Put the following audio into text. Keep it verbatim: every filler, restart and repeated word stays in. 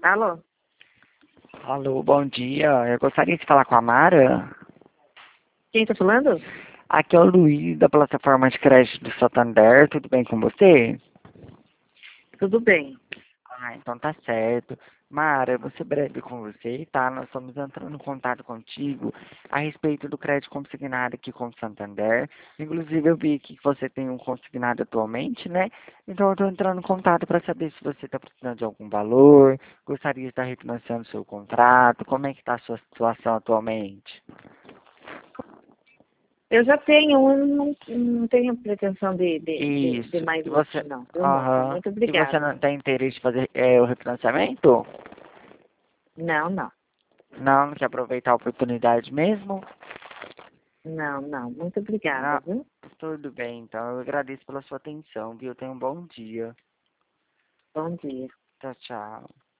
Alô? Alô, bom dia. Eu gostaria de falar com a Mara. Quem tá falando? Aqui é o Luiz, da plataforma de crédito do Santander. Tudo bem com você? Tudo bem. Ah, então tá certo. Mara, eu vou ser breve com você, tá? Nós estamos entrando em contato contigo a respeito do crédito consignado aqui com o Santander. Inclusive, eu vi que você tem um consignado atualmente, né? Então, eu estou entrando em contato para saber se você está precisando de algum valor, gostaria de estar refinanciando seu contrato, como é que está a sua situação atualmente? Eu já tenho um, não, não tenho pretensão de, de, de, de Isso. mais E outro, você, não. Viu, moça? aham. Muito E você obrigada. não tem interesse em fazer é, o refinanciamento? Não, não. Não, não quer aproveitar a oportunidade mesmo? Não, não. Muito obrigada, Não, viu? tudo bem, então. Eu agradeço pela sua atenção, viu? Tenha um bom dia. Bom dia. Tchau, tchau.